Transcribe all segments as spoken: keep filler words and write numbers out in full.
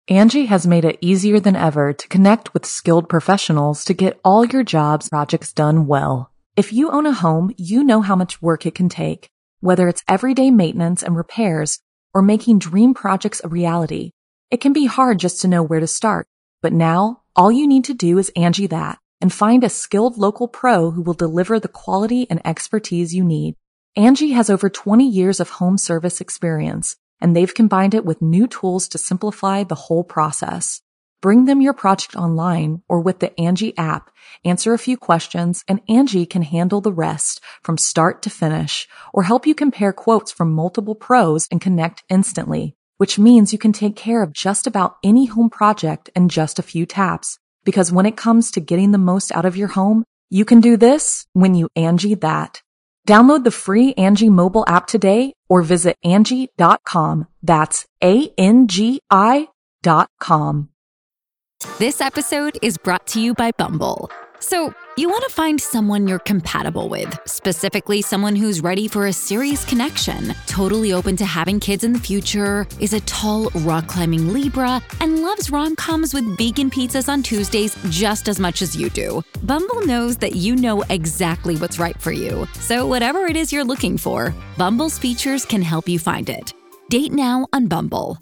Angie has made it easier than ever to connect with skilled professionals to get all your jobs projects done well. If you own a home, you know how much work it can take, whether it's everyday maintenance and repairs or making dream projects a reality. It can be hard just to know where to start, but now all you need to do is Angie that and find a skilled local pro who will deliver the quality and expertise you need. Angie has over twenty years of home service experience, and they've combined it with new tools to simplify the whole process. Bring them your project online or with the Angie app, answer a few questions, and Angie can handle the rest from start to finish or help you compare quotes from multiple pros and connect instantly, which means you can take care of just about any home project in just a few taps. Because when it comes to getting the most out of your home, you can do this when you Angie that. Download the free Angie mobile app today or visit Angie dot com. That's A N G I dot com. This episode is brought to you by Bumble. So, you want to find someone you're compatible with, specifically someone who's ready for a serious connection, totally open to having kids in the future, is a tall, rock-climbing Libra, and loves rom-coms with vegan pizzas on Tuesdays just as much as you do. Bumble knows that you know exactly what's right for you. So whatever it is you're looking for, Bumble's features can help you find it. Date now on Bumble.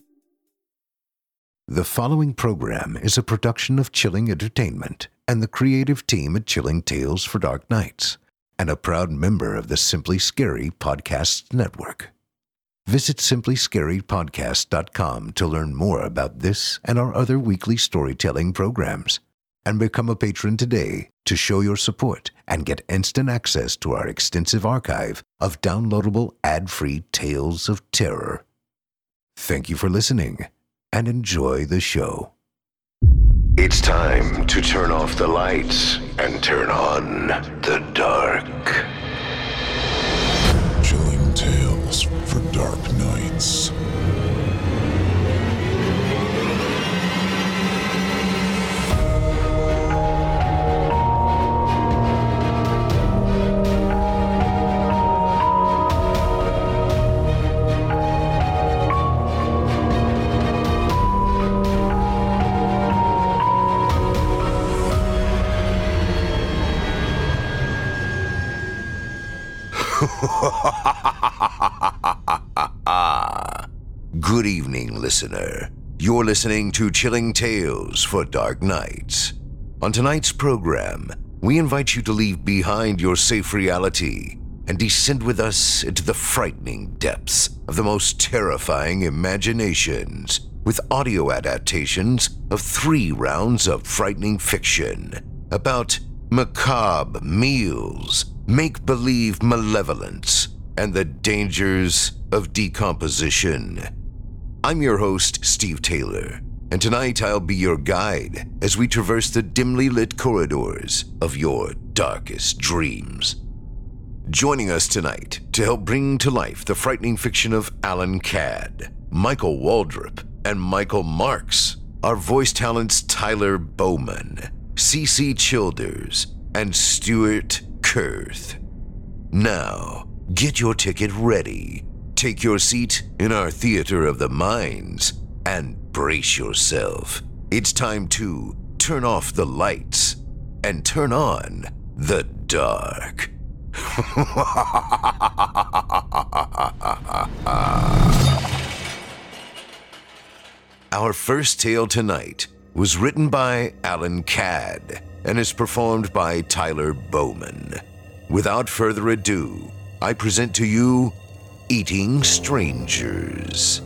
The following program is a production of Chilling Entertainment and the creative team at Chilling Tales for Dark Nights, and a proud member of the Simply Scary Podcasts Network. Visit simply scary podcast dot com to learn more about this and our other weekly storytelling programs, and become a patron today to show your support and get instant access to our extensive archive of downloadable ad-free tales of terror. Thank you for listening, and enjoy the show. It's time to turn off the lights and turn on the dark. Chilling Tales for Dark Nights. Good evening, listener. You're listening to Chilling Tales for Dark Nights. On tonight's program, we invite you to leave behind your safe reality and descend with us into the frightening depths of the most terrifying imaginations with audio adaptations of three rounds of frightening fiction about macabre meals, make-believe malevolence, and the dangers of decomposition. I'm your host, Steve Taylor, and tonight I'll be your guide as we traverse the dimly lit corridors of your darkest dreams. Joining us tonight to help bring to life the frightening fiction of Alan Cadd, Michael Waldrop, and Michael Marks are voice talents Tyler Bowman, Cece Childers, and Stuart Kurth. Now, get your ticket ready, take your seat in our theater of the minds, and brace yourself. It's time to turn off the lights and turn on the dark. Our first tale tonight was written by Alan Cadd and is performed by Tyler Bowman. Without further ado, I present to you Eating Strangers.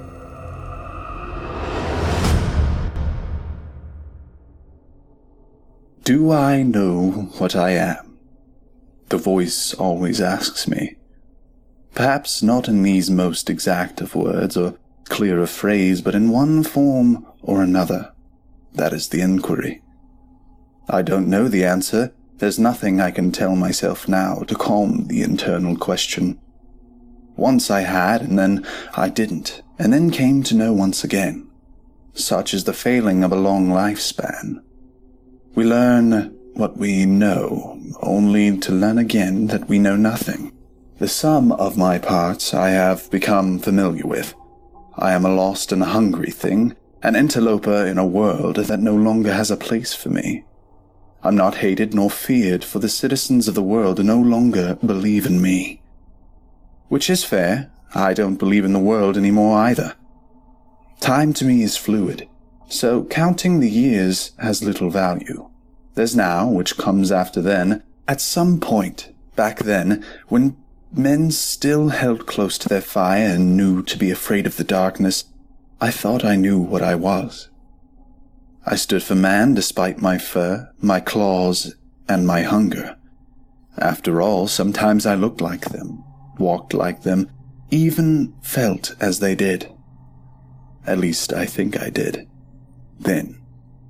Do I know what I am? The voice always asks me. Perhaps not in these most exact of words or clear of phrase, but in one form or another. That is the inquiry. I don't know the answer. There's nothing I can tell myself now to calm the internal question. Once I had, and then I didn't, and then came to know once again. Such is the failing of a long lifespan. We learn what we know, only to learn again that we know nothing. The sum of my parts I have become familiar with. I am a lost and hungry thing, An interloper in a world that no longer has a place for me. I'm not hated nor feared, for the citizens of the world no longer believe in me. Which is fair. I don't believe in the world anymore either. Time to me is fluid, so counting the years has little value. There's now, which comes after then. At some point, back then, when men still held close to their fire and knew to be afraid of the darkness, I thought I knew what I was. I stood for man despite my fur, my claws, and my hunger. After all, sometimes I looked like them, walked like them, even felt as they did. At least I think I did. Then.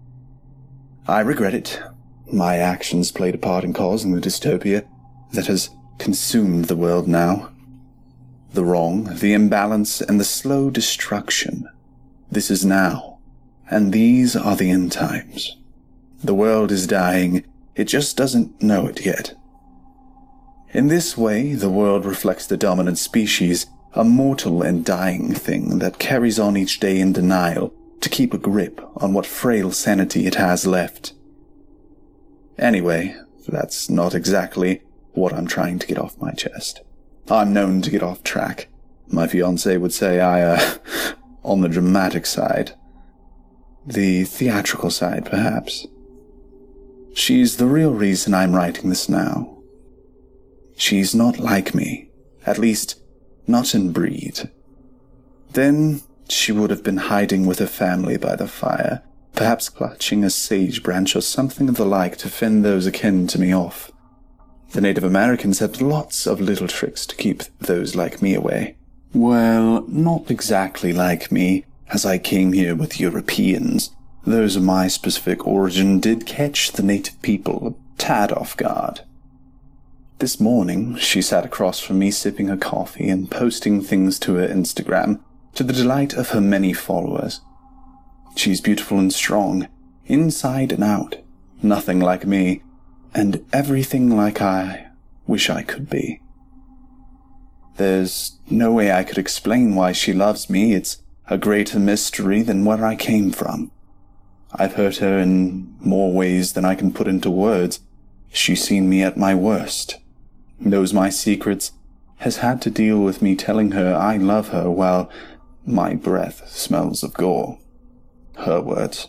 I regret it. My actions played a part in causing the dystopia that has consumed the world now. The wrong, the imbalance, and the slow destruction. This is now, and these are the end times. The world is dying, it just doesn't know it yet. In this way, the world reflects the dominant species, a mortal and dying thing that carries on each day in denial to keep a grip on what frail sanity it has left. Anyway, that's not exactly what I'm trying to get off my chest. I'm known to get off track. My fiancé would say I, uh, on the dramatic side. The theatrical side, perhaps. She's the real reason I'm writing this now. She's not like me, at least not in breed. Then she would have been hiding with her family by the fire, perhaps clutching a sage branch or something of the like to fend those akin to me off. The Native Americans had lots of little tricks to keep those like me away. Well, not exactly like me, as I came here with Europeans. Those of my specific origin did catch the native people a tad off guard. This morning, she sat across from me sipping her coffee and posting things to her Instagram, to the delight of her many followers. She's beautiful and strong, inside and out, nothing like me, and everything like I wish I could be. There's no way I could explain why she loves me. It's a greater mystery than where I came from. I've hurt her in more ways than I can put into words. She's seen me at my worst, knows my secrets, has had to deal with me telling her I love her while my breath smells of gore. Her words.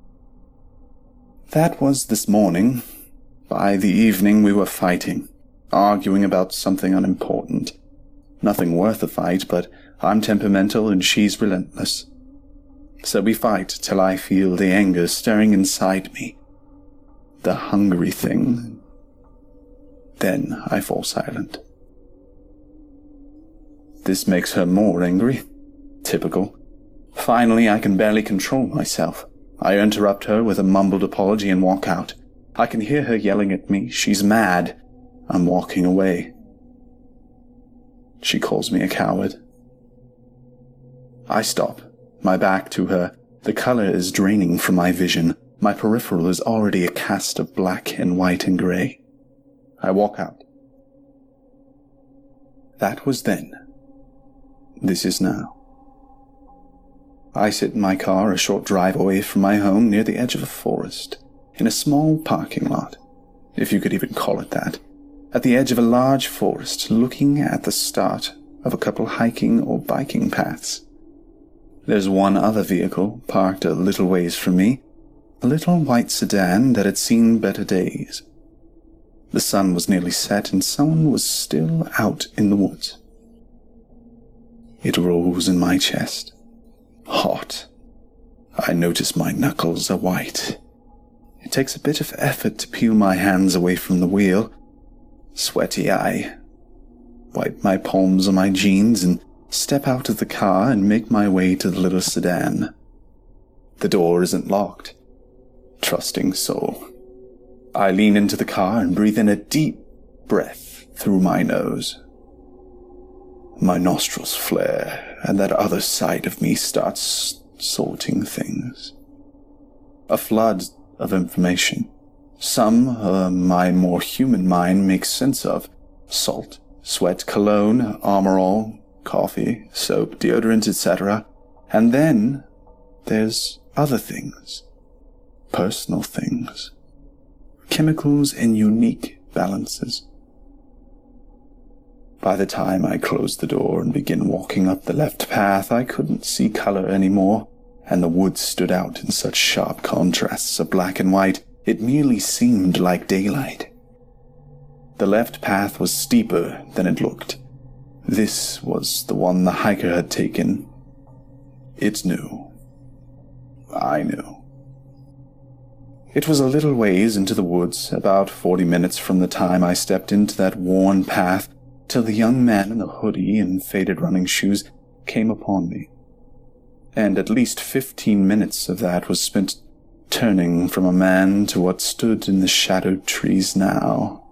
That was this morning. By the evening we were fighting, arguing about something unimportant. Nothing worth a fight, but I'm temperamental and she's relentless. So we fight till I feel the anger stirring inside me. The hungry thing. Then I fall silent. This makes her more angry. Typical. Finally, I can barely control myself. I interrupt her with a mumbled apology and walk out. I can hear her yelling at me. She's mad. I'm walking away. She calls me a coward. I stop, my back to her. The color is draining from my vision. My peripheral is already a cast of black and white and gray. I walk out. That was then. This is now. I sit in my car a short drive away from my home near the edge of a forest, in a small parking lot, if you could even call it that, at the edge of a large forest, looking at the start of a couple hiking or biking paths. There's one other vehicle parked a little ways from me, a little white sedan that had seen better days. The sun was nearly set and someone was still out in the woods. It rose in my chest. Hot. I notice my knuckles are white. It takes a bit of effort to peel my hands away from the wheel. Sweaty I wipe my palms on my jeans and step out of the car and make my way to the little sedan. The door isn't locked. Trusting soul. I lean into the car and breathe in a deep breath through my nose. My nostrils flare, and that other side of me starts sorting things. A flood of information. Some uh, my more human mind makes sense of. Salt, sweat, cologne, Armor All, coffee, soap, deodorant, et cetera. And then there's other things. Personal things. Chemicals in unique balances. By the time I closed the door and began walking up the left path, I couldn't see color anymore, and the woods stood out in such sharp contrasts of black and white, it merely seemed like daylight. The left path was steeper than it looked. This was the one the hiker had taken. It knew. I knew. It was a little ways into the woods, about forty minutes from the time I stepped into that worn path, till the young man in the hoodie and faded running shoes came upon me. And at least fifteen minutes of that was spent turning from a man to what stood in the shadowed trees now.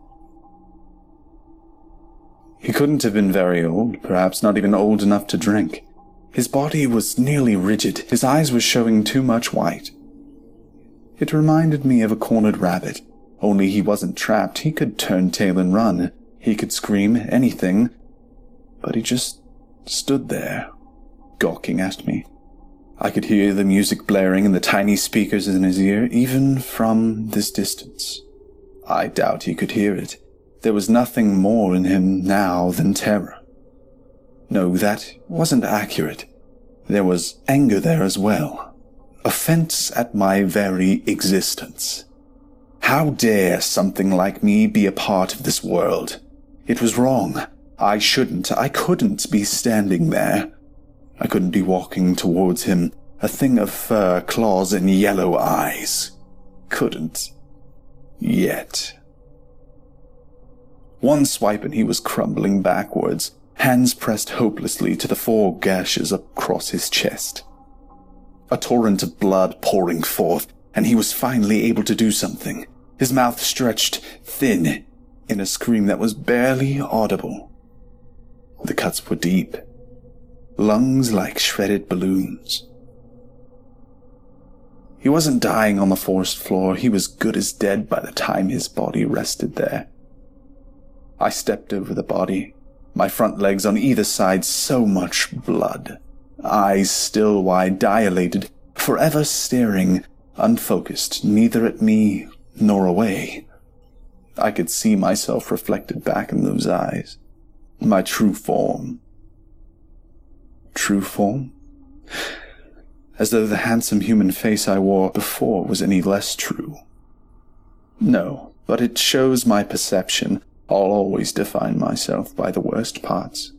He couldn't have been very old, perhaps not even old enough to drink. His body was nearly rigid, his eyes were showing too much white. It reminded me of a cornered rabbit, only he wasn't trapped. He could turn tail and run. He could scream anything, but he just stood there, gawking at me. I could hear the music blaring and the tiny speakers in his ear, even from this distance. I doubt he could hear it. There was nothing more in him now than terror. No, that wasn't accurate. There was anger there as well. Offense at my very existence. How dare something like me be a part of this world? It was wrong. I shouldn't, I couldn't be standing there. I couldn't be walking towards him, a thing of fur, claws, and yellow eyes. Couldn't. Yet. One swipe and he was crumbling backwards, hands pressed hopelessly to the four gashes across his chest. A torrent of blood pouring forth, and he was finally able to do something. His mouth stretched thin in a scream that was barely audible. The cuts were deep, lungs like shredded balloons. He wasn't dying on the forest floor. He was good as dead by the time his body rested there. I stepped over the body, my front legs on either side, so much blood, eyes still wide, dilated, forever staring, unfocused, neither at me nor away. I could see myself reflected back in those eyes, my true form. True form? As though the handsome human face I wore before was any less true. No, but it shows my perception. I'll always define myself by the worst parts.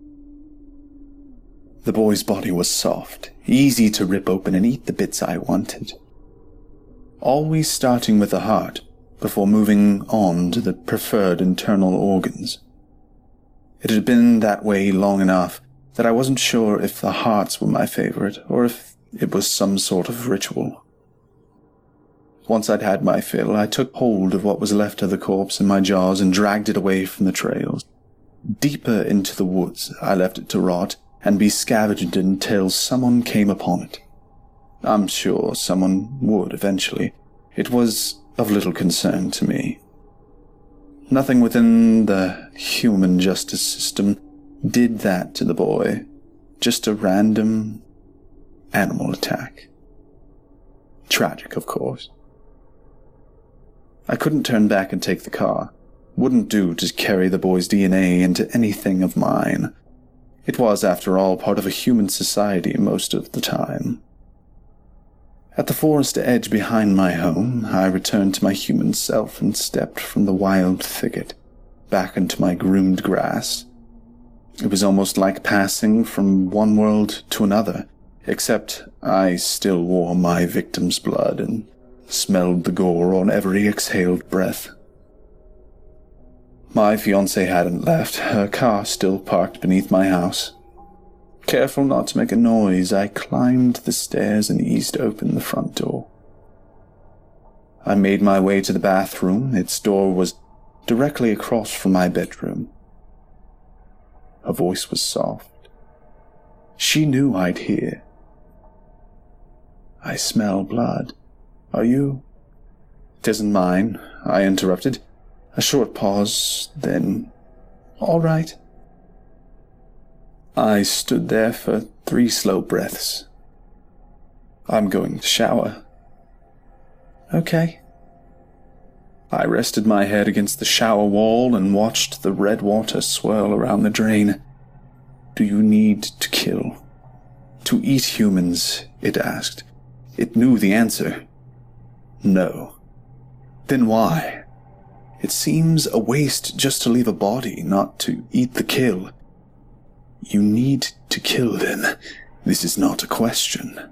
The boy's body was soft, easy to rip open and eat the bits I wanted. Always starting with the heart, before moving on to the preferred internal organs. It had been that way long enough that I wasn't sure if the hearts were my favorite, or if it was some sort of ritual. Once I'd had my fill, I took hold of what was left of the corpse in my jaws and dragged it away from the trails. Deeper into the woods, I left it to rot and be scavenged until someone came upon it. I'm sure someone would eventually. It was of little concern to me. Nothing within the human justice system did that to the boy. Just a random animal attack. Tragic, of course. I couldn't turn back and take the car. Wouldn't do to carry the boy's D N A into anything of mine. It was, after all, part of a human society most of the time. At the forest edge behind my home, I returned to my human self and stepped from the wild thicket, back into my groomed grass. It was almost like passing from one world to another, except I still wore my victim's blood and smelled the gore on every exhaled breath. My fiancée hadn't left, her car still parked beneath my house. Careful not to make a noise, I climbed the stairs and eased open the front door. I made my way to the bathroom. Its door was directly across from my bedroom. Her voice was soft. She knew I'd hear. "I smell blood. Are you?" "'Tisn't mine," I interrupted. A short pause, then, "All right." I stood there for three slow breaths. I'm going to shower. Okay. I rested my head against the shower wall and watched the red water swirl around the drain. Do you need to kill? To eat humans, it asked. It knew the answer. No. Then why? It seems a waste just to leave a body, not to eat the kill. You need to kill, then. This is not a question.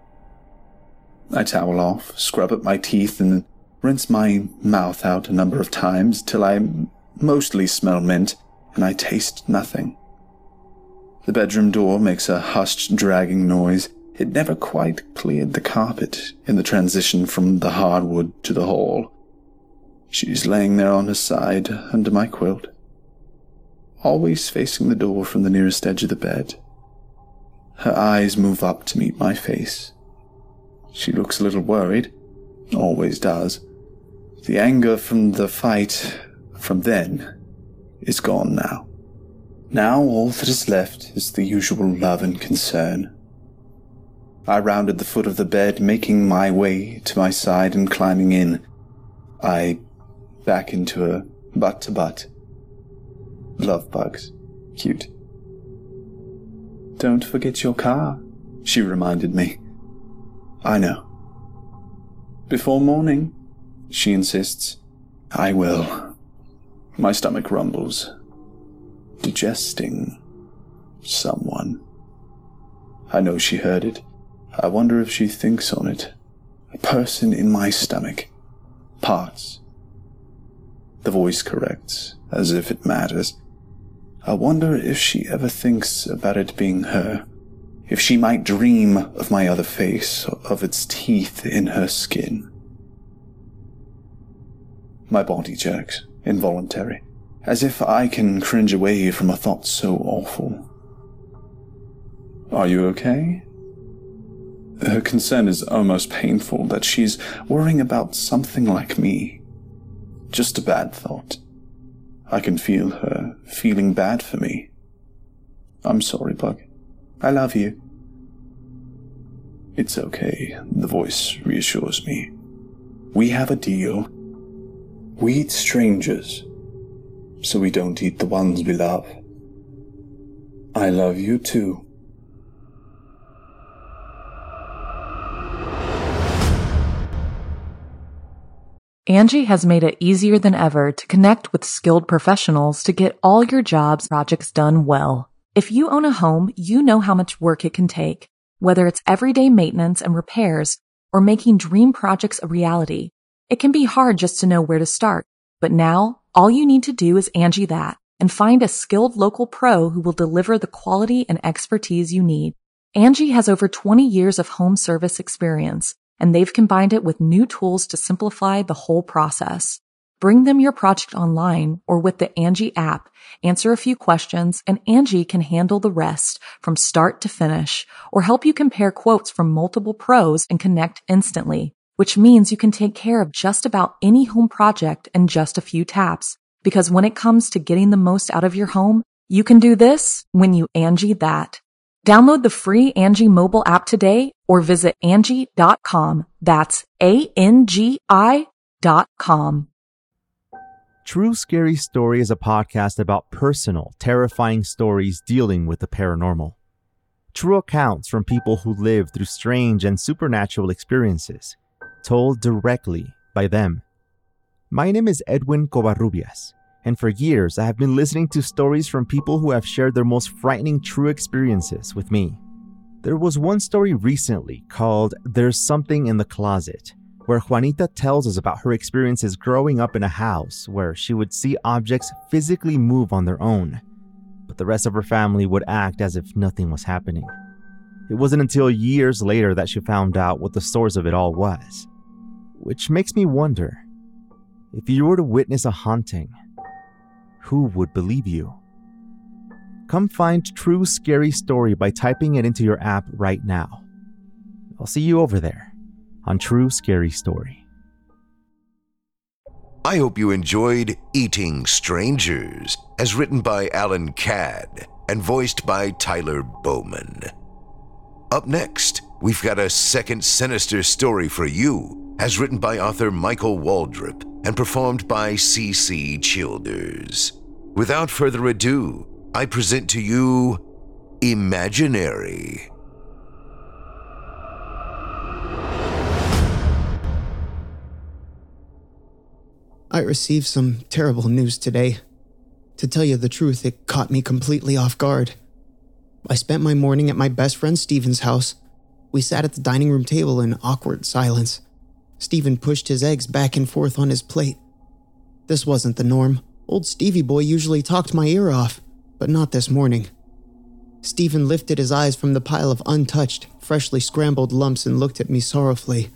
I towel off, scrub up my teeth, and rinse my mouth out a number of times till I mostly smell mint and I taste nothing. The bedroom door makes a hushed, dragging noise. It never quite cleared the carpet in the transition from the hardwood to the hall. She's laying there on her side under my quilt, always facing the door from the nearest edge of the bed. Her eyes move up to meet my face. She looks a little worried, always does. The anger from the fight from then is gone now. Now all that is left is the usual love and concern. I rounded the foot of the bed, making my way to my side and climbing in. I back into her, butt to butt. Love bugs. Cute. Don't forget your car, she reminded me. I know. Before morning, she insists. I will. My stomach rumbles. Digesting someone. I know she heard it. I wonder if she thinks on it. A person in my stomach. Parts. The voice corrects, as if it matters. I wonder if she ever thinks about it being her. If she might dream of my other face, of its teeth in her skin. My body jerks, involuntary, as if I can cringe away from a thought so awful. Are you okay? Her concern is almost painful, that she's worrying about something like me. Just a bad thought. I can feel her feeling bad for me. I'm sorry, Bug. I love you. It's okay, the voice reassures me. We have a deal. We eat strangers, so we don't eat the ones we love. I love you too. Angie has made it easier than ever to connect with skilled professionals to get all your jobs projects done well. If you own a home, you know how much work it can take, whether it's everyday maintenance and repairs or making dream projects a reality. It can be hard just to know where to start, but now all you need to do is Angie that and find a skilled local pro who will deliver the quality and expertise you need. Angie has over twenty years of home service experience, and they've combined it with new tools to simplify the whole process. Bring them your project online or with the Angie app, answer a few questions, and Angie can handle the rest from start to finish, or help you compare quotes from multiple pros and connect instantly, which means you can take care of just about any home project in just a few taps. Because when it comes to getting the most out of your home, you can do this when you Angie that. Download the free Angie mobile app today or visit Angie dot com. That's A N G I dot com. True Scary Story is a podcast about personal, terrifying stories dealing with the paranormal. True accounts from people who lived through strange and supernatural experiences, told directly by them. My name is Edwin Covarrubias, and for years I have been listening to stories from people who have shared their most frightening true experiences with me. There was one story recently called There's Something in the Closet, where Juanita tells us about her experiences growing up in a house where she would see objects physically move on their own, but the rest of her family would act as if nothing was happening. It wasn't until years later that she found out what the source of it all was. Which makes me wonder, if you were to witness a haunting, who would believe you? Come find True Scary Story by typing it into your app right now. I'll see you over there on True Scary Story. I hope you enjoyed Eating Strangers, as written by Alan Cadd and voiced by Tyler Bowman. Up next, we've got a second sinister story for you, as written by author Michael Waldrop and performed by C C Childers. Without further ado, I present to you Imaginary. I received some terrible news today. To tell you the truth, it caught me completely off guard. I spent my morning at my best friend Steven's house. We sat at the dining room table in awkward silence. Steven pushed his eggs back and forth on his plate. This wasn't the norm. Old Stevie boy usually talked my ear off, but not this morning. Steven lifted his eyes from the pile of untouched, freshly scrambled lumps and looked at me sorrowfully.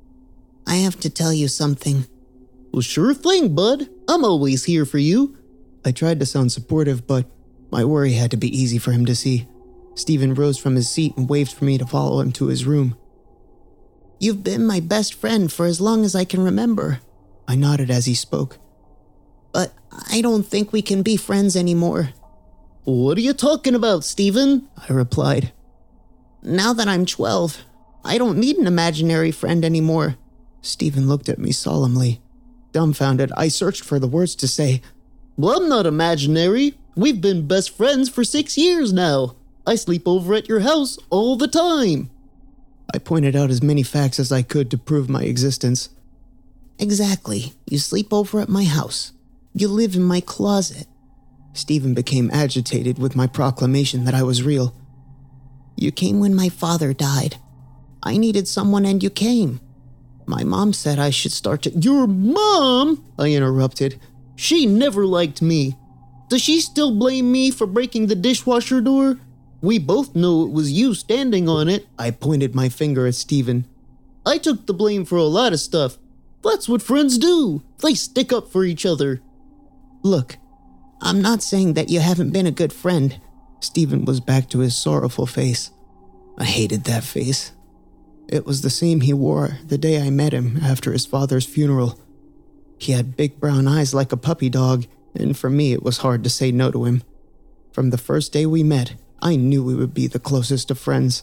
I have to tell you something. Well, sure thing, bud. I'm always here for you. I tried to sound supportive, but my worry had to be easy for him to see. Steven rose from his seat and waved for me to follow him to his room. You've been my best friend for as long as I can remember. I nodded as he spoke. But I don't think we can be friends anymore. What are you talking about, Steven? I replied. Now that I'm twelve, I don't need an imaginary friend anymore. Steven looked at me solemnly. Dumbfounded, I searched for the words to say, Well, I'm not imaginary. We've been best friends for six years now. I sleep over at your house all the time. I pointed out as many facts as I could to prove my existence. Exactly. You sleep over at my house. You live in my closet. Steven became agitated with my proclamation that I was real. You came when my father died. I needed someone and you came. My mom said I should start to— Your mom? I interrupted. She never liked me. Does she still blame me for breaking the dishwasher door? We both know it was you standing on it. I pointed my finger at Steven. I took the blame for a lot of stuff. That's what friends do. They stick up for each other. Look, I'm not saying that you haven't been a good friend. Steven was back to his sorrowful face. I hated that face. It was the same he wore the day I met him after his father's funeral. He had big brown eyes like a puppy dog, and for me it was hard to say no to him. From the first day we met, I knew we would be the closest of friends.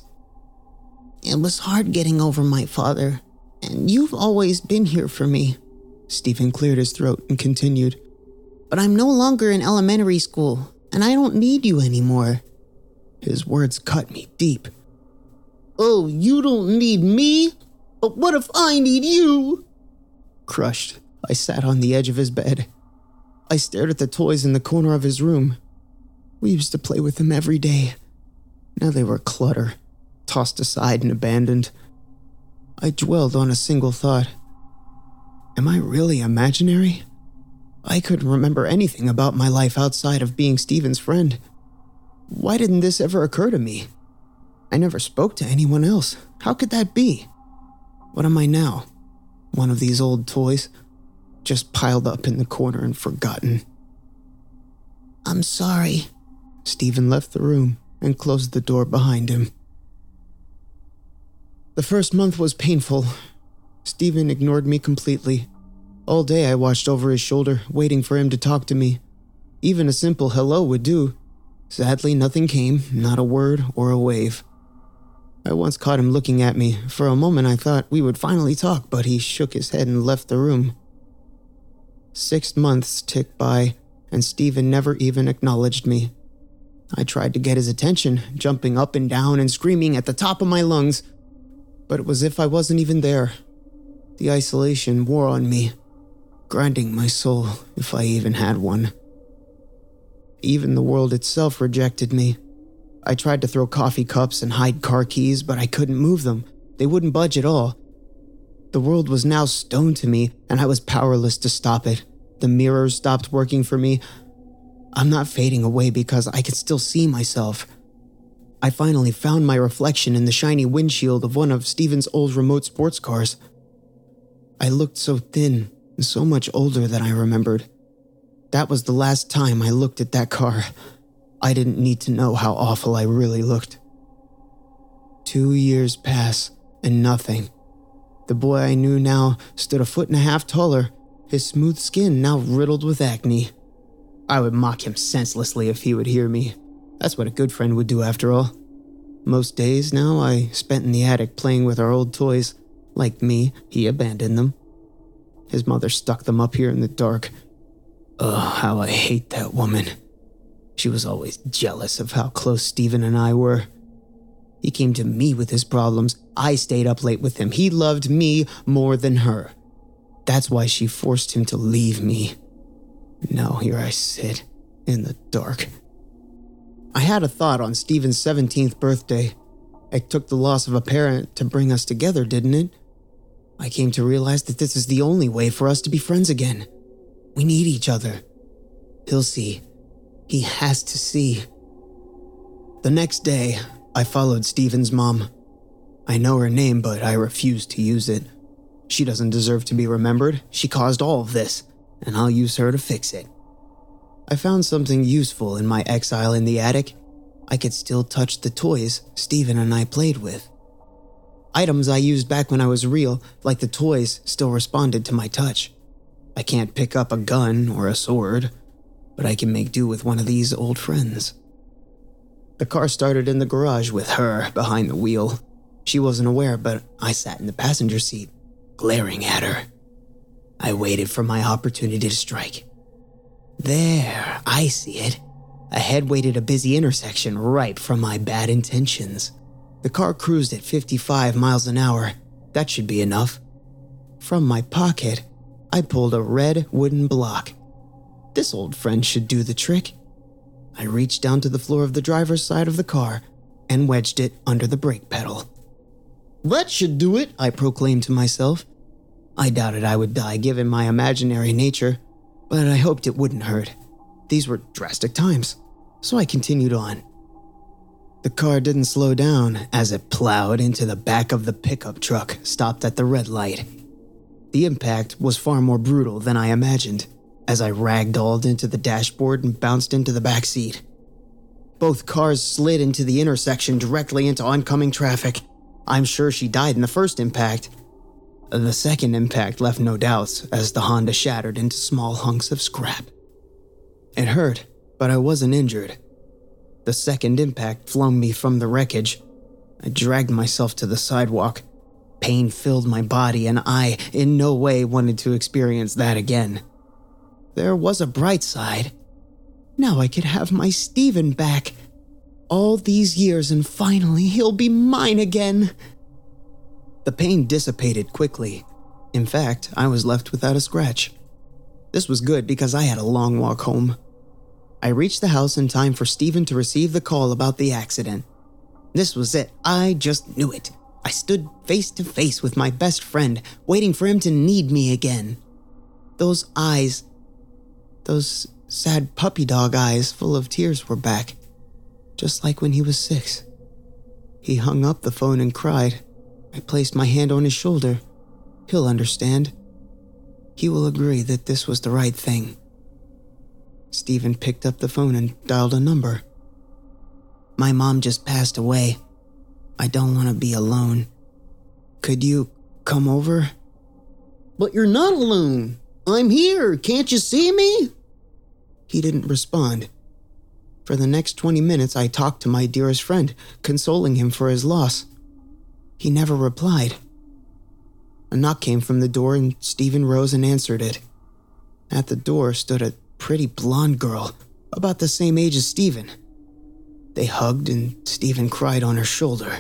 It was hard getting over my father, and you've always been here for me. Steven cleared his throat and continued. But I'm no longer in elementary school, and I don't need you anymore. His words cut me deep. Oh, you don't need me? But what if I need you? Crushed, I sat on the edge of his bed. I stared at the toys in the corner of his room. We used to play with them every day. Now they were clutter, tossed aside and abandoned. I dwelled on a single thought. Am I really imaginary? I couldn't remember anything about my life outside of being Steven's friend. Why didn't this ever occur to me? I never spoke to anyone else. How could that be? What am I now? One of these old toys, just piled up in the corner and forgotten. I'm sorry. Steven left the room and closed the door behind him. The first month was painful. Steven ignored me completely. All day I watched over his shoulder, waiting for him to talk to me. Even a simple hello would do. Sadly, nothing came, not a word or a wave. I once caught him looking at me. For a moment I thought we would finally talk, but he shook his head and left the room. Six months ticked by, and Steven never even acknowledged me. I tried to get his attention, jumping up and down and screaming at the top of my lungs, but it was as if I wasn't even there. The isolation wore on me, grinding my soul, if I even had one. Even the world itself rejected me. I tried to throw coffee cups and hide car keys, but I couldn't move them. They wouldn't budge at all. The world was now stone to me, and I was powerless to stop it. The mirrors stopped working for me. I'm not fading away because I can still see myself. I finally found my reflection in the shiny windshield of one of Steven's old remote sports cars. I looked so thin and so much older than I remembered. That was the last time I looked at that car. I didn't need to know how awful I really looked. Two years pass, and nothing. The boy I knew now stood a foot and a half taller, his smooth skin now riddled with acne. I would mock him senselessly if he would hear me. That's what a good friend would do after all. Most days now I spent in the attic playing with our old toys. Like me, he abandoned them. His mother stuck them up here in the dark. Ugh, how I hate that woman. She was always jealous of how close Steven and I were. He came to me with his problems. I stayed up late with him. He loved me more than her. That's why she forced him to leave me. Now here I sit, in the dark. I had a thought on Steven's seventeenth birthday. It took the loss of a parent to bring us together, didn't it? I came to realize that this is the only way for us to be friends again. We need each other. He'll see. He has to see. The next day, I followed Steven's mom. I know her name, but I refuse to use it. She doesn't deserve to be remembered. She caused all of this, and I'll use her to fix it. I found something useful in my exile in the attic. I could still touch the toys Steven and I played with. Items I used back when I was real, like the toys, still responded to my touch. I can't pick up a gun or a sword, but I can make do with one of these old friends. The car started in the garage with her behind the wheel. She wasn't aware, but I sat in the passenger seat, glaring at her. I waited for my opportunity to strike. There, I see it. Ahead waited a busy intersection ripe for my bad intentions. The car cruised at fifty-five miles an hour. That should be enough. From my pocket, I pulled a red wooden block. This old friend should do the trick. I reached down to the floor of the driver's side of the car and wedged it under the brake pedal. That should do it, I proclaimed to myself. I doubted I would die given my imaginary nature, but I hoped it wouldn't hurt. These were drastic times, so I continued on. The car didn't slow down as it plowed into the back of the pickup truck stopped at the red light. The impact was far more brutal than I imagined, as I ragdolled into the dashboard and bounced into the back seat. Both cars slid into the intersection directly into oncoming traffic. I'm sure she died in the first impact. The second impact left no doubts as the Honda shattered into small hunks of scrap. It hurt, but I wasn't injured. The second impact flung me from the wreckage. I dragged myself to the sidewalk. Pain filled my body, and I in no way wanted to experience that again. There was a bright side. Now I could have my Steven back. All these years and finally he'll be mine again. The pain dissipated quickly. In fact, I was left without a scratch. This was good because I had a long walk home. I reached the house in time for Steven to receive the call about the accident. This was it. I just knew it. I stood face to face with my best friend, waiting for him to need me again. Those eyes, those sad puppy dog eyes full of tears were back, just like when he was six. He hung up the phone and cried. I placed my hand on his shoulder. He'll understand. He will agree that this was the right thing. Steven picked up the phone and dialed a number. My mom just passed away. I don't want to be alone. Could you come over? But you're not alone. I'm here. Can't you see me? He didn't respond. For the next twenty minutes, I talked to my dearest friend, consoling him for his loss. He never replied. A knock came from the door and Steven rose and answered it. At the door stood a pretty blonde girl, about the same age as Steven. They hugged and Steven cried on her shoulder.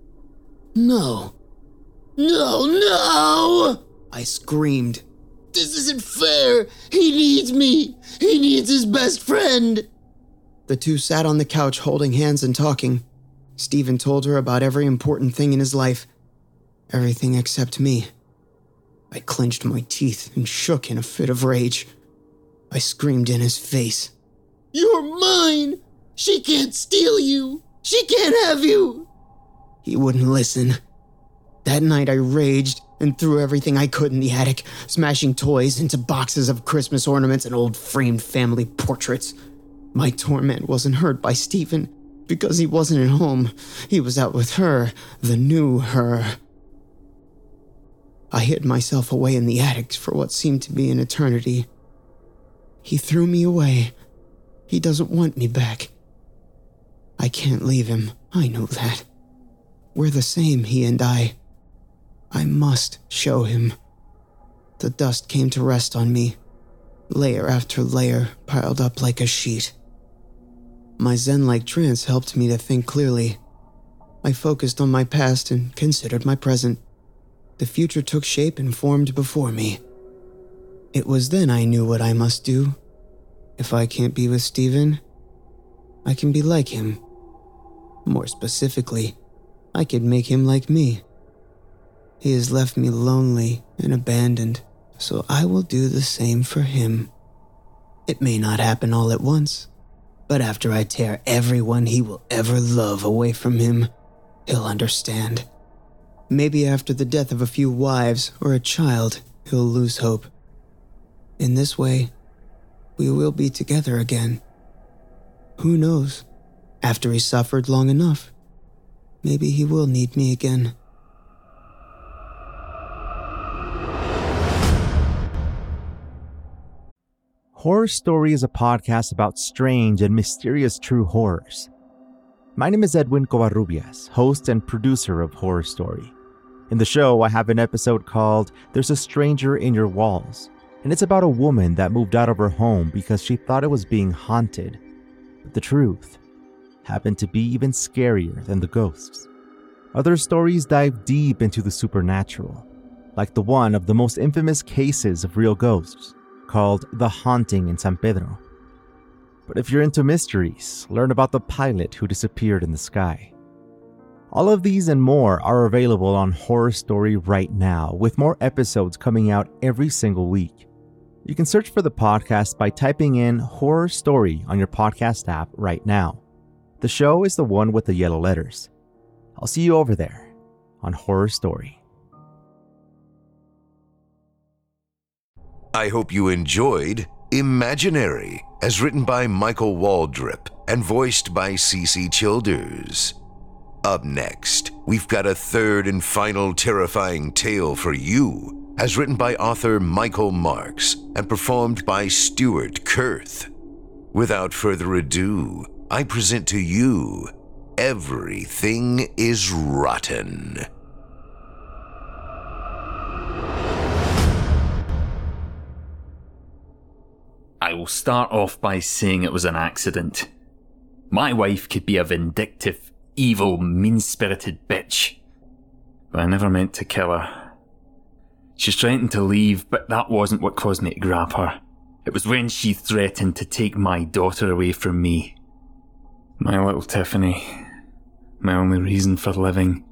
No. No, no! I screamed. This isn't fair! He needs me! He needs his best friend! The two sat on the couch holding hands and talking. Steven told her about every important thing in his life. Everything except me. I clenched my teeth and shook in a fit of rage. I screamed in his face. You're mine! She can't steal you! She can't have you! He wouldn't listen. That night I raged and threw everything I could in the attic, smashing toys into boxes of Christmas ornaments and old framed family portraits. My torment wasn't hurt by Steven because he wasn't at home. He was out with her, the new her. I hid myself away in the attic for what seemed to be an eternity. He threw me away. He doesn't want me back. I can't leave him, I know that. We're the same, he and I. I must show him. The dust came to rest on me, layer after layer piled up like a sheet. My Zen-like trance helped me to think clearly. I focused on my past and considered my present. The future took shape and formed before me. It was then I knew what I must do. If I can't be with Steven, I can be like him. More specifically, I could make him like me. He has left me lonely and abandoned, so I will do the same for him. It may not happen all at once, but after I tear everyone he will ever love away from him, he'll understand. Maybe after the death of a few wives or a child, he'll lose hope. In this way, we will be together again. Who knows? After he suffered long enough, maybe he will need me again. Horror Story is a podcast about strange and mysterious true horrors. My name is Edwin Covarrubias, host and producer of Horror Story. In the show, I have an episode called There's a Stranger in Your Walls, and it's about a woman that moved out of her home because she thought it was being haunted. But the truth happened to be even scarier than the ghosts. Other stories dive deep into the supernatural, like the one of the most infamous cases of real ghosts, called The Haunting in San Pedro. But if you're into mysteries, learn about the pilot who disappeared in the sky. All of these and more are available on Horror Story right now, with more episodes coming out every single week. You can search for the podcast by typing in Horror Story on your podcast app right now. The show is the one with the yellow letters. I'll see you over there on Horror Story. I hope you enjoyed Imaginary, as written by Michael Waldrip and voiced by Cece Childers. Up next, we've got a third and final terrifying tale for you, as written by author Michael Marks and performed by Stuart Kurth. Without further ado, I present to you, Everything is Rotten. I will start off by saying it was an accident. My wife could be a vindictive, evil, mean-spirited bitch, but I never meant to kill her. She's threatened to leave, but that wasn't what caused me to grab her. It was when she threatened to take my daughter away from me. My little Tiffany. My only reason for living.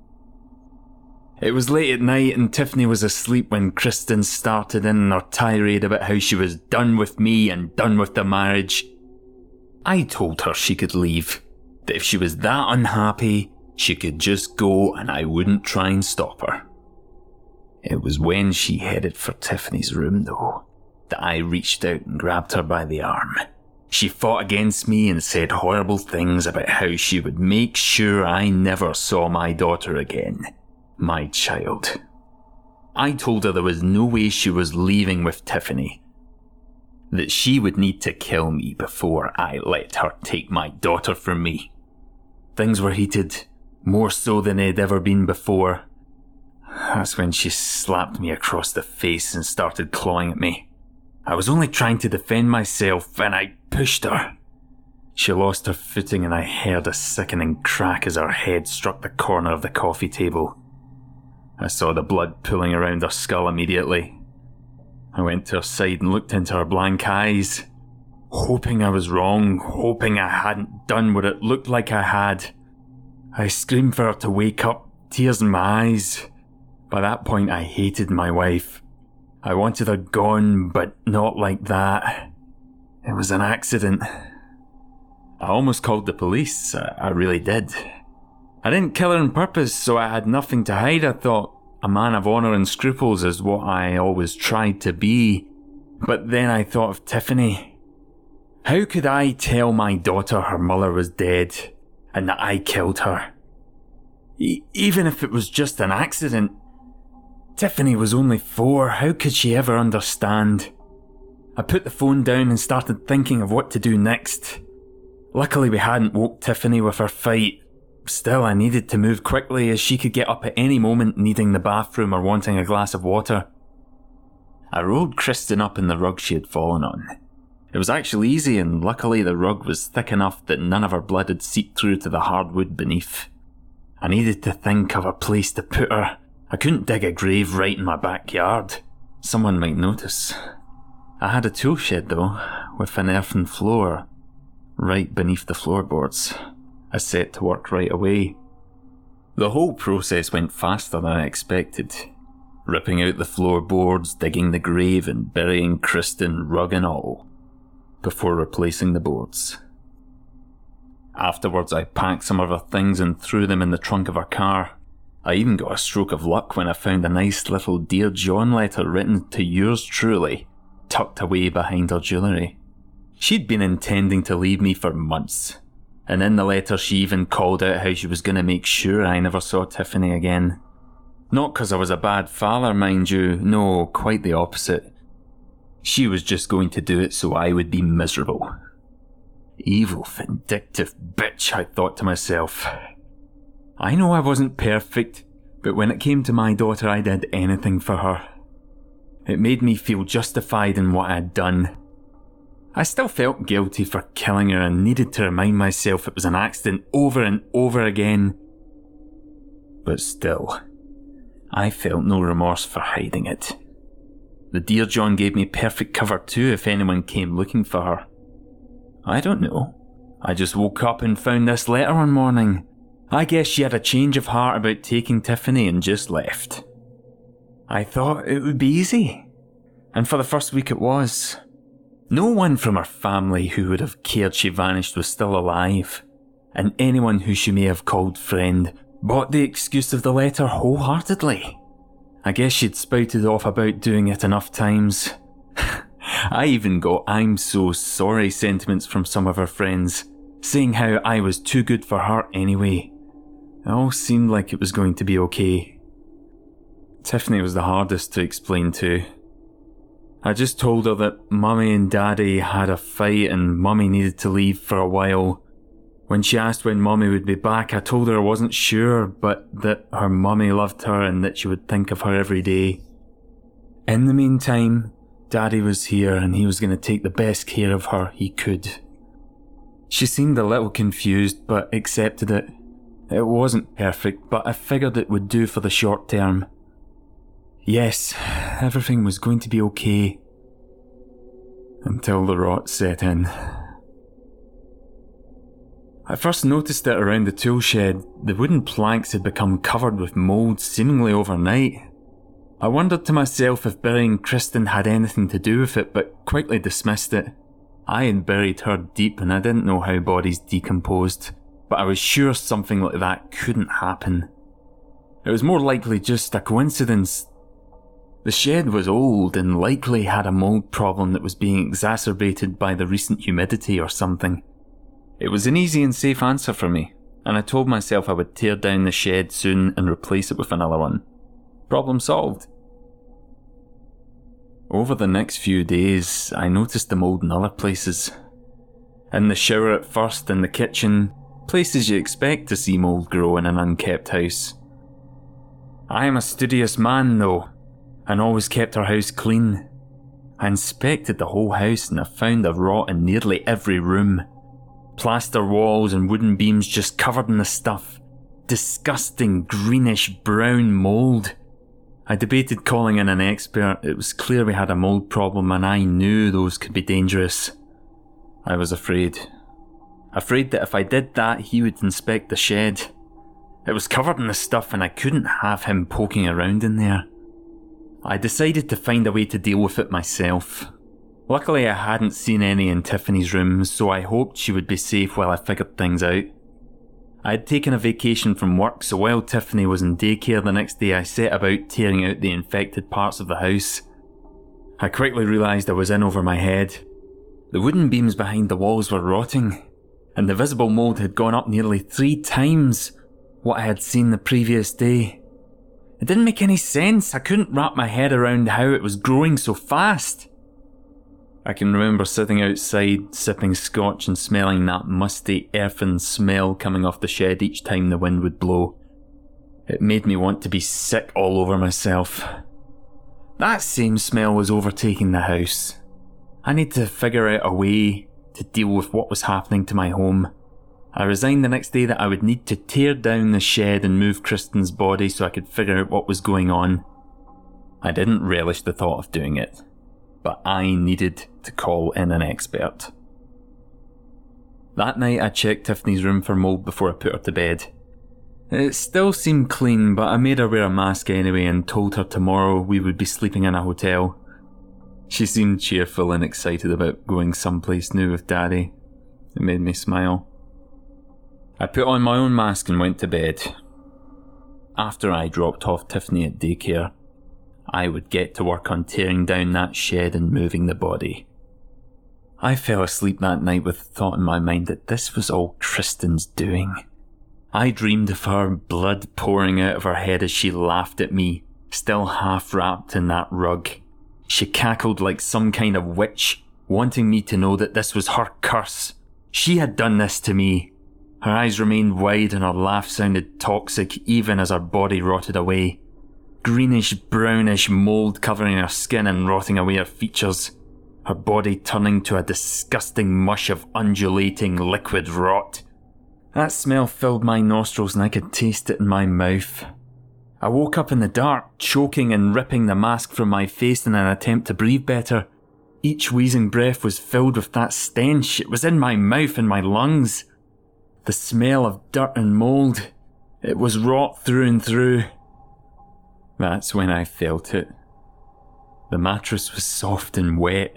It was late at night and Tiffany was asleep when Kristen started in her tirade about how she was done with me and done with the marriage. I told her she could leave, that if she was that unhappy, she could just go and I wouldn't try and stop her. It was when she headed for Tiffany's room, though, that I reached out and grabbed her by the arm. She fought against me and said horrible things about how she would make sure I never saw my daughter again. My child. I told her there was no way she was leaving with Tiffany. That she would need to kill me before I let her take my daughter from me. Things were heated, more so than they'd ever been before. That's when she slapped me across the face and started clawing at me. I was only trying to defend myself and I pushed her. She lost her footing and I heard a sickening crack as her head struck the corner of the coffee table. I saw the blood pooling around her skull immediately. I went to her side and looked into her blank eyes, hoping I was wrong, hoping I hadn't done what it looked like I had. I screamed for her to wake up, tears in my eyes. By that point, I hated my wife. I wanted her gone, but not like that. It was an accident. I almost called the police, I really did. I didn't kill her on purpose, so I had nothing to hide. I thought a man of honour and scruples is what I always tried to be. But then I thought of Tiffany. How could I tell my daughter her mother was dead and that I killed her? E- even if it was just an accident. Tiffany was only four, how could she ever understand? I put the phone down and started thinking of what to do next. Luckily we hadn't woke Tiffany with her fight. still I needed to move quickly as she could get up at any moment needing the bathroom or wanting a glass of water. I rolled Kristen up in the rug she had fallen on. It was actually easy, and luckily the rug was thick enough that none of her blood had seeped through to the hard wood beneath. I needed to think of a place to put her. I couldn't dig a grave right in my backyard. Someone might notice. I had a tool shed though, with an earthen floor right beneath the floorboards. I set to work right away. The whole process went faster than I expected. Ripping out the floorboards, digging the grave and burying Kristen, rug and all, before replacing the boards. Afterwards I packed some of her things and threw them in the trunk of her car. I even got a stroke of luck when I found a nice little Dear John letter written to yours truly, tucked away behind her jewellery. She'd been intending to leave me for months, and in the letter she even called out how she was going to make sure I never saw Tiffany again. Not because I was a bad father, mind you, no, quite the opposite. She was just going to do it so I would be miserable. Evil, vindictive bitch, I thought to myself. I know I wasn't perfect, but when it came to my daughter I did anything for her. It made me feel justified in what I had done. I still felt guilty for killing her and needed to remind myself it was an accident over and over again. But still, I felt no remorse for hiding it. The Dear John gave me perfect cover too if anyone came looking for her. I don't know. I just woke up and found this letter one morning. I guess she had a change of heart about taking Tiffany and just left. I thought it would be easy. And for the first week it was. No one from her family who would have cared she vanished was still alive. And anyone who she may have called friend bought the excuse of the letter wholeheartedly. I guess she'd spouted off about doing it enough times. I even got I'm so sorry sentiments from some of her friends, saying how I was too good for her anyway. It all seemed like it was going to be okay. Tiffany was the hardest to explain to. I just told her that Mummy and Daddy had a fight and Mummy needed to leave for a while. When she asked when Mummy would be back, I told her I wasn't sure, but that her Mummy loved her and that she would think of her every day. In the meantime, Daddy was here and he was going to take the best care of her he could. She seemed a little confused, but accepted it. It wasn't perfect, but I figured it would do for the short term. Yes, everything was going to be okay. Until the rot set in. I first noticed it around the tool shed. The wooden planks had become covered with mould seemingly overnight. I wondered to myself if burying Kristen had anything to do with it, but quickly dismissed it. I had buried her deep and I didn't know how bodies decomposed, but I was sure something like that couldn't happen. It was more likely just a coincidence. The shed was old and likely had a mould problem that was being exacerbated by the recent humidity or something. It was an easy and safe answer for me, and I told myself I would tear down the shed soon and replace it with another one. Problem solved. Over the next few days, I noticed the mould in other places. In the shower at first, in the kitchen, places you expect to see mould grow in an unkept house. I am a studious man though, and always kept our house clean. I inspected the whole house and I found a rot in nearly every room. Plaster walls and wooden beams just covered in the stuff. Disgusting greenish brown mould. I debated calling in an expert. It was clear we had a mould problem and I knew those could be dangerous. I was afraid. Afraid that if I did that, he would inspect the shed. It was covered in the stuff and I couldn't have him poking around in there. I decided to find a way to deal with it myself. Luckily I hadn't seen any in Tiffany's room, so I hoped she would be safe while I figured things out. I had taken a vacation from work, so while Tiffany was in daycare the next day I set about tearing out the infected parts of the house. I quickly realised I was in over my head. The wooden beams behind the walls were rotting, and the visible mould had gone up nearly three times what I had seen the previous day. It didn't make any sense. I couldn't wrap my head around how it was growing so fast. I can remember sitting outside, sipping scotch and smelling that musty, earthen smell coming off the shed each time the wind would blow. It made me want to be sick all over myself. That same smell was overtaking the house. I need to figure out a way to deal with what was happening to my home. I resigned the next day that I would need to tear down the shed and move Kristen's body so I could figure out what was going on. I didn't relish the thought of doing it, but I needed to call in an expert. That night I checked Tiffany's room for mould before I put her to bed. It still seemed clean, but I made her wear a mask anyway and told her tomorrow we would be sleeping in a hotel. She seemed cheerful and excited about going someplace new with Daddy. It made me smile. I put on my own mask and went to bed. After I dropped off Tiffany at daycare, I would get to work on tearing down that shed and moving the body. I fell asleep that night with the thought in my mind that this was all Kristen's doing. I dreamed of her, blood pouring out of her head as she laughed at me, still half wrapped in that rug. She cackled like some kind of witch, wanting me to know that this was her curse. She had done this to me. Her eyes remained wide and her laugh sounded toxic even as her body rotted away. Greenish, brownish mould covering her skin and rotting away her features. Her body turning to a disgusting mush of undulating liquid rot. That smell filled my nostrils and I could taste it in my mouth. I woke up in the dark, choking and ripping the mask from my face in an attempt to breathe better. Each wheezing breath was filled with that stench. It was in my mouth and my lungs. The smell of dirt and mould. It was rot through and through. That's when I felt it. The mattress was soft and wet.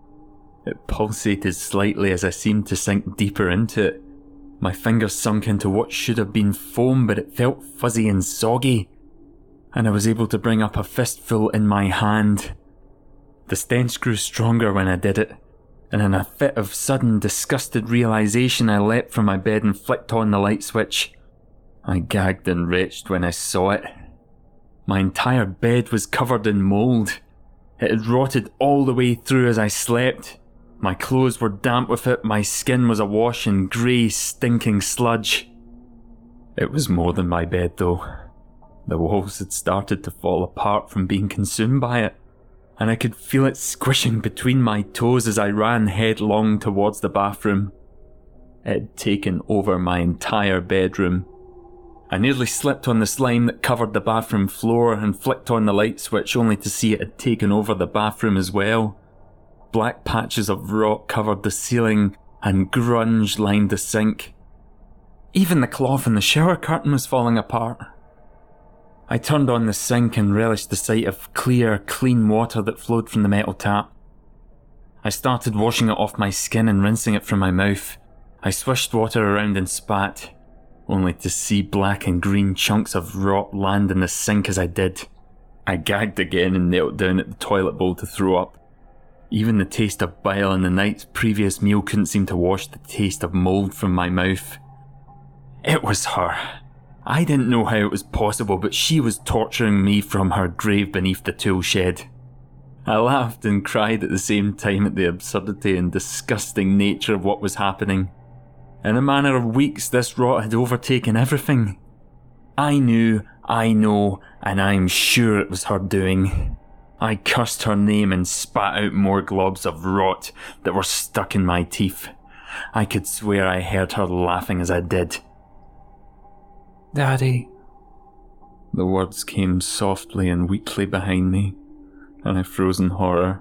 It pulsated slightly as I seemed to sink deeper into it. My fingers sunk into what should have been foam, but it felt fuzzy and soggy, and I was able to bring up a fistful in my hand. The stench grew stronger when I did it, and in a fit of sudden, disgusted realization, I leapt from my bed and flicked on the light switch. I gagged and retched when I saw it. My entire bed was covered in mould. It had rotted all the way through as I slept. My clothes were damp with it, my skin was awash in grey, stinking sludge. It was more than my bed though. The walls had started to fall apart from being consumed by it, and I could feel it squishing between my toes as I ran headlong towards the bathroom. It had taken over my entire bedroom. I nearly slipped on the slime that covered the bathroom floor and flicked on the light switch only to see it had taken over the bathroom as well. Black patches of rot covered the ceiling and grunge lined the sink. Even the cloth in the shower curtain was falling apart. I turned on the sink and relished the sight of clear, clean water that flowed from the metal tap. I started washing it off my skin and rinsing it from my mouth. I swished water around and spat, only to see black and green chunks of rot land in the sink as I did. I gagged again and knelt down at the toilet bowl to throw up. Even the taste of bile in the night's previous meal couldn't seem to wash the taste of mould from my mouth. It was her. I didn't know how it was possible, but she was torturing me from her grave beneath the tool shed. I laughed and cried at the same time at the absurdity and disgusting nature of what was happening. In a matter of weeks, this rot had overtaken everything. I knew, I know, and I'm sure it was her doing. I cursed her name and spat out more globs of rot that were stuck in my teeth. I could swear I heard her laughing as I did. "Daddy." The words came softly and weakly behind me, and I froze in horror.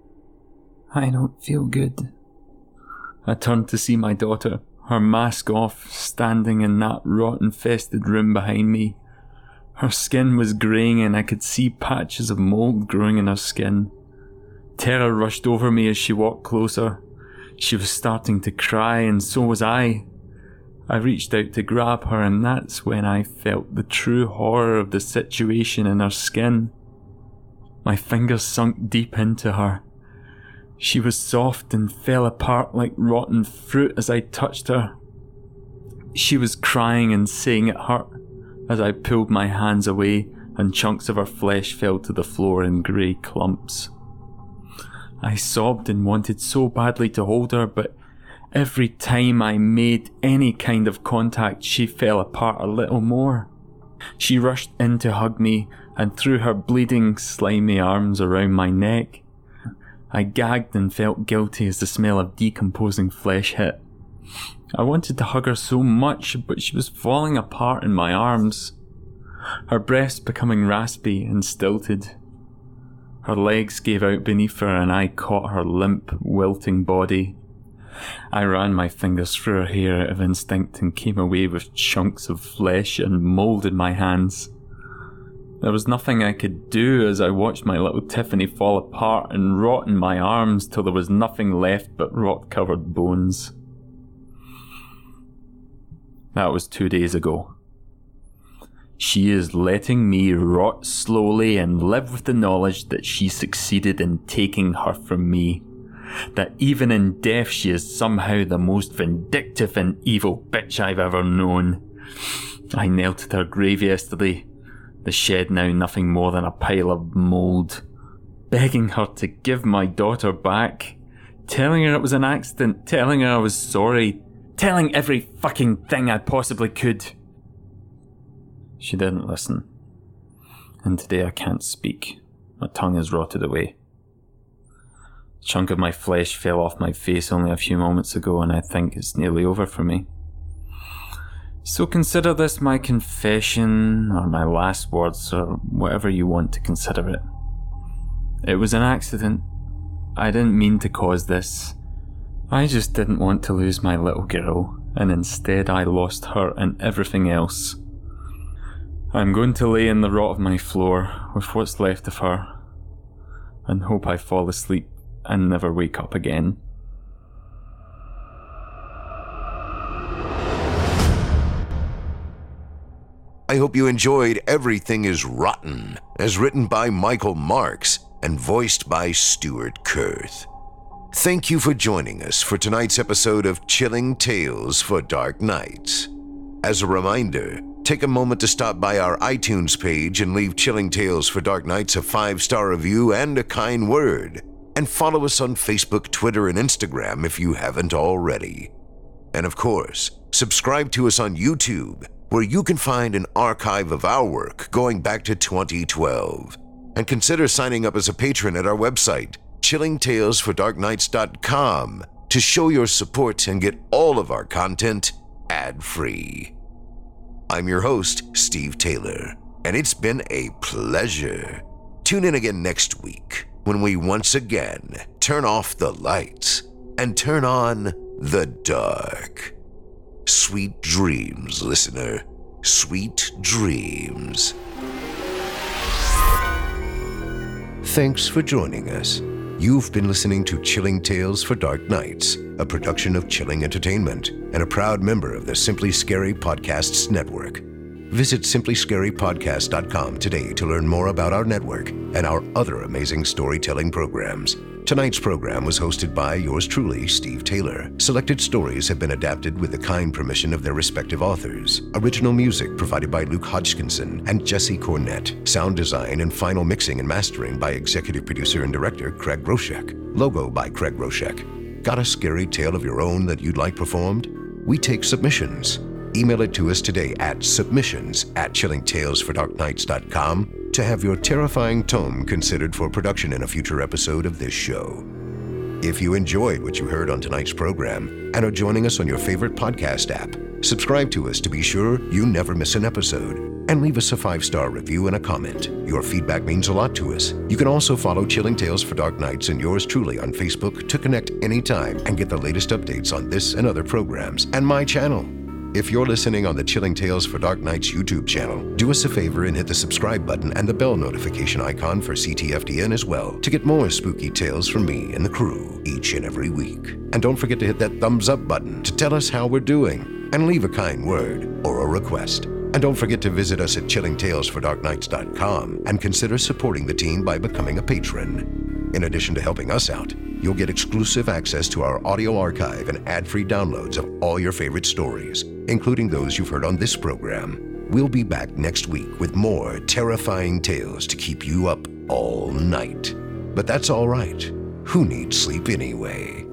"I don't feel good." I turned to see my daughter, her mask off, standing in that rot-infested room behind me. Her skin was greying and I could see patches of mould growing in her skin. Terror rushed over me as she walked closer. She was starting to cry and so was I. I reached out to grab her and that's when I felt the true horror of the situation in her skin. My fingers sunk deep into her. She was soft and fell apart like rotten fruit as I touched her. She was crying and saying it hurt as I pulled my hands away and chunks of her flesh fell to the floor in grey clumps. I sobbed and wanted so badly to hold her, but every time I made any kind of contact, she fell apart a little more. She rushed in to hug me and threw her bleeding, slimy arms around my neck. I gagged and felt guilty as the smell of decomposing flesh hit. I wanted to hug her so much, but she was falling apart in my arms, her breasts becoming raspy and stilted. Her legs gave out beneath her and I caught her limp, wilting body. I ran my fingers through her hair out of instinct and came away with chunks of flesh and mould in my hands. There was nothing I could do as I watched my little Tiffany fall apart and rot in my arms till there was nothing left but rot-covered bones. That was two days ago. She is letting me rot slowly and live with the knowledge that she succeeded in taking her from me. That even in death she is somehow the most vindictive and evil bitch I've ever known. I knelt at her grave yesterday, the shed now nothing more than a pile of mould, begging her to give my daughter back, telling her it was an accident, telling her I was sorry, telling every fucking thing I possibly could. She didn't listen, and today I can't speak. My tongue is rotted away. A chunk of my flesh fell off my face only a few moments ago, and I think it's nearly over for me. So consider this my confession, or my last words, or whatever you want to consider it. It was an accident. I didn't mean to cause this. I just didn't want to lose my little girl, and instead I lost her and everything else. I'm going to lay in the rot of my floor with what's left of her, and hope I fall asleep and never wake up again. I hope you enjoyed Everything is Rotten, as written by Michael Marks and voiced by Stuart Kurth. Thank you for joining us for tonight's episode of Chilling Tales for Dark Nights. As a reminder, take a moment to stop by our iTunes page and leave Chilling Tales for Dark Nights a five-star review and a kind word. And follow us on Facebook, Twitter, and Instagram if you haven't already. And of course, subscribe to us on YouTube, where you can find an archive of our work going back to twenty twelve. And consider signing up as a patron at our website, chilling tales for dark nights dot com, to show your support and get all of our content ad-free. I'm your host, Steve Taylor, and it's been a pleasure. Tune in again next week when we once again turn off the lights and turn on the dark. Sweet dreams, listener. Sweet dreams. Thanks for joining us. You've been listening to Chilling Tales for Dark Nights, a production of Chilling Entertainment and a proud member of the Simply Scary Podcasts Network. Visit simply scary podcast dot com today to learn more about our network and our other amazing storytelling programs. Tonight's program was hosted by yours truly, Steve Taylor. Selected stories have been adapted with the kind permission of their respective authors. Original music provided by Luke Hodgkinson and Jesse Cornett. Sound design and final mixing and mastering by executive producer and director Craig Groshek. Logo by Craig Groshek. Got a scary tale of your own that you'd like performed? We take submissions. Email it to us today at submissions at chilling tales for dark nights dot com to have your terrifying tome considered for production in a future episode of this show. If you enjoyed what you heard on tonight's program and are joining us on your favorite podcast app, subscribe to us to be sure you never miss an episode, and leave us a five-star review and a comment. Your feedback means a lot to us. You can also follow Chilling Tales for Dark Nights and yours truly on Facebook to connect anytime and get the latest updates on this and other programs and my channel. If you're listening on the Chilling Tales for Dark Nights YouTube channel, do us a favor and hit the subscribe button and the bell notification icon for C T F D N as well to get more spooky tales from me and the crew each and every week. And don't forget to hit that thumbs up button to tell us how we're doing and leave a kind word or a request. And don't forget to visit us at chilling tales for dark nights dot com and consider supporting the team by becoming a patron. In addition to helping us out, you'll get exclusive access to our audio archive and ad-free downloads of all your favorite stories, including those you've heard on this program. We'll be back next week with more terrifying tales to keep you up all night. But that's all right. who needs sleep anyway?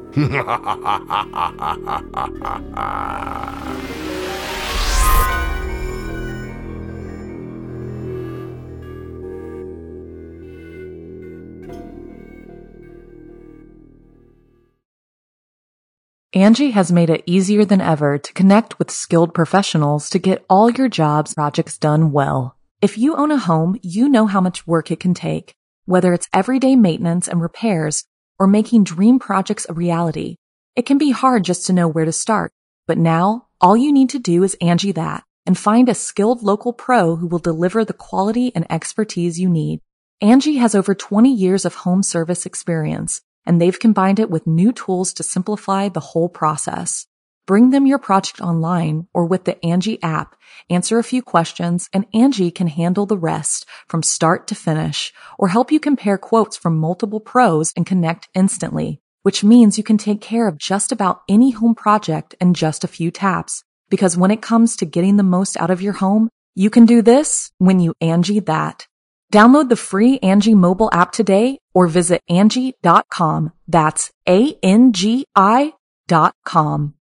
Angie has made it easier than ever to connect with skilled professionals to get all your jobs projects done well. If you own a home, you know how much work it can take, whether it's everyday maintenance and repairs or making dream projects a reality. It can be hard just to know where to start, but now all you need to do is Angie that and find a skilled local pro who will deliver the quality and expertise you need. Angie has over twenty years of home service experience, and they've combined it with new tools to simplify the whole process. Bring them your project online or with the Angie app, answer a few questions, and Angie can handle the rest from start to finish, or help you compare quotes from multiple pros and connect instantly, which means you can take care of just about any home project in just a few taps. Because when it comes to getting the most out of your home, you can do this when you Angie that. Download the free Angie mobile app today or visit Angie dot com. That's A N G I dot com.